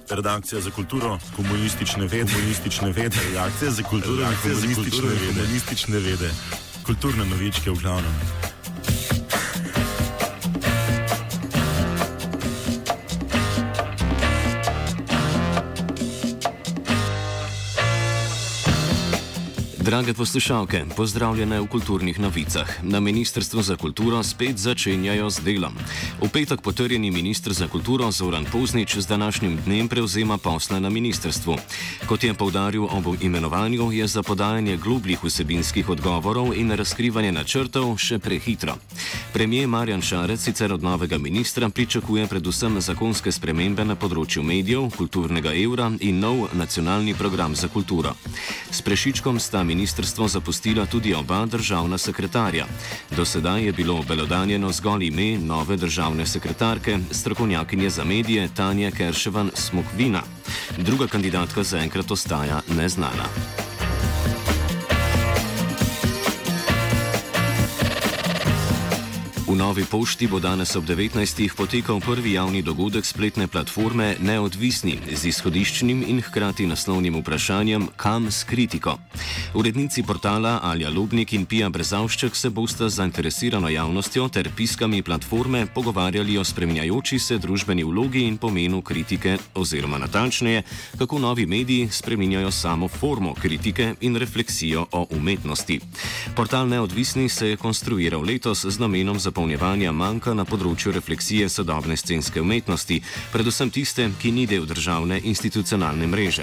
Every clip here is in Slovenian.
Redakcija za kulturo, komunistične vede. Redakcija za kulturo, komunistične vede. Kulturne novičke v glavnem. Drage poslušalke, pozdravljene v kulturnih novicah. Na Ministrstvu za kulturo spet začenjajo z delom. V petek potrjeni minister za kulturo Zoran Poznič z današnjim dnem prevzema posle na ministrstvu. Kot je poudaril ob imenovanju, je za podajanje globljih vsebinskih odgovorov in razkrivanje načrtov še prehitro. Premier Marjan Šarec sicer od novega ministra pričakuje predvsem zakonske spremembe na področju medijev, kulturnega evra in nov nacionalni program za kulturo. S Prešičkom sta ministrstvo zapustila tudi oba državna sekretarja. Do sedaj je bilo obelodanjeno zgolj ime nove državne sekretarke, strokovnjakinje za medije Tanje Kerševan Smokvina. Druga kandidatka zaenkrat ostaja neznana. V Novi pošti bo danes ob 19. potekal prvi javni dogodek spletne platforme Neodvisni z izhodiščnim in hkrati naslovnim vprašanjem Kam s kritiko. Urednici portala Alja Lubnik in Pija Brezavšček se bosta z zainteresirano javnostjo ter piskami platforme pogovarjali o spreminjajoči se družbeni vlogi in pomenu kritike oziroma natančneje, kako novi mediji spreminjajo samo formo kritike in refleksijo o umetnosti. Portal Neodvisni se je konstruiral letos z namenom zapolnjevanja manjka na področju refleksije sodobne scenske umetnosti, predvsem tiste, ki ni del državne institucionalne mreže.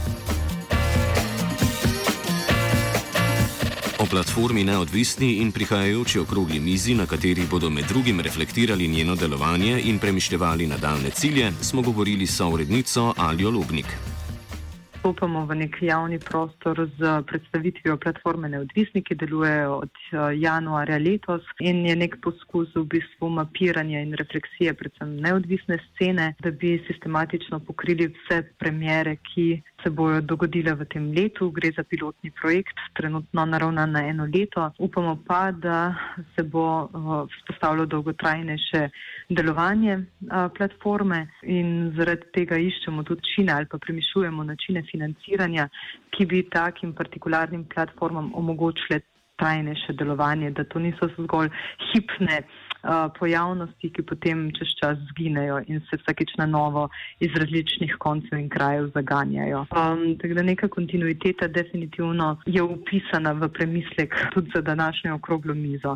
O platformi Neodvisni in prihajajoči okrogli mizi, na kateri bodo med drugim reflektirali njeno delovanje in premišljevali nadaljne cilje, smo govorili s sourednico Aljo Lubnik. Vstopamo v nek javni prostor z predstavitvijo platforme Neodvisni, ki deluje od januarja letos in je nek poskus v bistvu mapiranja in refleksije predvsem neodvisne scene, da bi sistematično pokrili vse premiere, ki se bojo dogodile v tem letu. Gre za pilotni projekt, trenutno naravnan na 1 leto. Upamo pa, da se bo vzpostavilo dolgotrajnejše delovanje platforme in zaradi tega iščemo tudi načine ali pa premišljujemo načine financiranja, ki bi takim partikularnim platformam omogočile trajnejše delovanje, da to niso zgolj hipne pojavnosti, ki potem čez čas zginejo in se vsakič na novo iz različnih koncev in krajev zaganjajo. Tako da neka kontinuiteta definitivno je upisana v premislek tudi za današnjo okroglo mizo.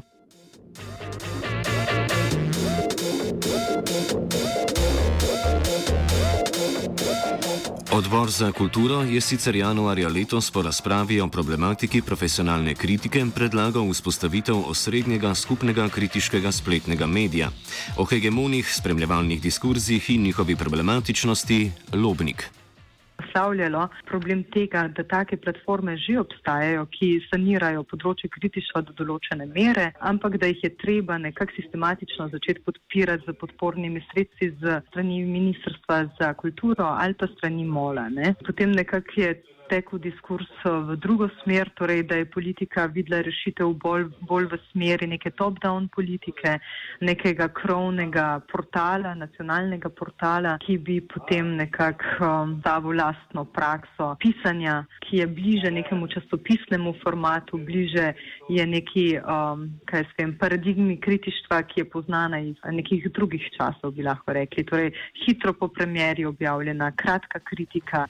Odbor za kulturo je sicer januarja letos po razpravi o problematiki profesionalne kritike predlagal vzpostavitev osrednjega skupnega kritiškega spletnega medija. O hegemonih, spremljevalnih diskurzih in njihovi problematičnosti Lobnik. Naslavljalo problem tega, da take platforme že obstajajo, ki sanirajo področje kritištva do določene mere, ampak da jih je treba nekako sistematično začeti podpirati z podpornimi sredstvi z strani Ministrstva za kulturo ali pa strani MOL-a. Potem nekako je tekel diskurs v drugo smer, torej da je politika videla rešitev bolj v smeri neke top-down politike, nekega krovnega portala, nacionalnega portala, ki bi potem nekako dal lastno prakso pisanja, ki je bliže nekemu časopisnemu formatu, bliže je neki paradigmi kritištva, ki je poznana iz nekih drugih časov, bi lahko rekli. Torej hitro po premieri objavljena, kratka kritika.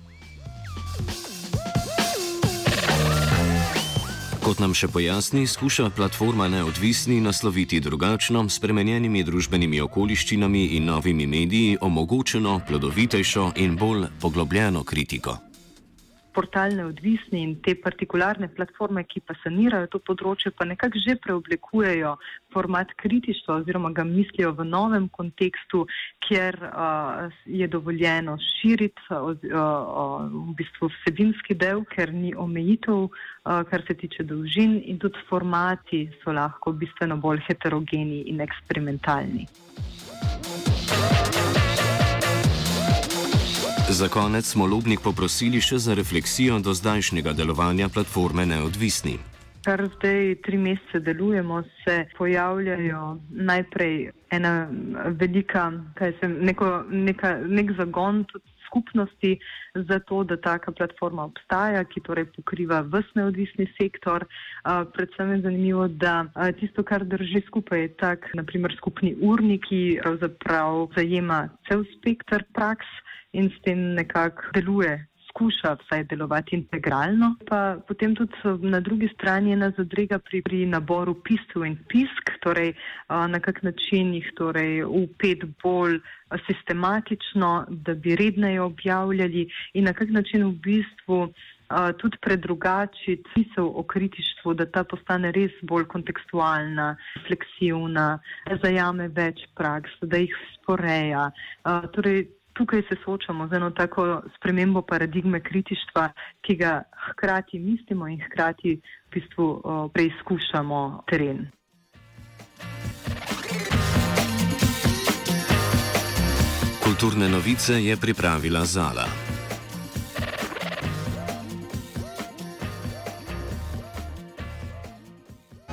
Kot nam še pojasni, skuša platforma Neodvisni nasloviti drugačno, spremenjenimi družbenimi okoliščinami in novimi mediji omogočeno, plodovitejšo in bolj poglobljeno kritiko. Portal Neodvisni in te partikularne platforme, ki pa sanirajo to področje, pa nekako že preoblikujejo format kritištva oziroma ga mislijo v novem kontekstu, kjer je dovoljeno širiti v bistvu vsebinski del, ker ni omejitev, kar se tiče dolžin, in tudi formati so lahko bistveno bolj heterogeni in eksperimentalni. Za konec smo Lobnik poprosili še za refleksijo do zdajšnjega delovanja platforme Neodvisni. Kar zdaj 3 mesece delujemo, se pojavljajo najprej ena velika, nek zagon tudi skupnosti za to, da taka platforma obstaja, ki torej pokriva ves neodvisni sektor. Predvsem je zanimivo, da tisto, kar drži skupaj, je tak, naprimer, skupni urnik, ki pravzaprav zajema cel spekter praks in s tem nekako deluje, skuša vsaj delovati integralno. Pa potem tudi na drugi strani nas zadrega pri naboru piscev in pisk, torej na kak način jih torej vpet bolj sistematično, da bi redneje objavljali in na kak način v bistvu tudi predrugačiti misel o kritištvu, da ta postane res bolj kontekstualna, refleksivna, zajame več praks, da jih sporeja. Torej, tukaj se soočamo z eno tako spremembo paradigme kritištva, ki ga hkrati mislimo in hkrati v bistvu preizkušamo teren. Kulturne novice je pripravila Zala.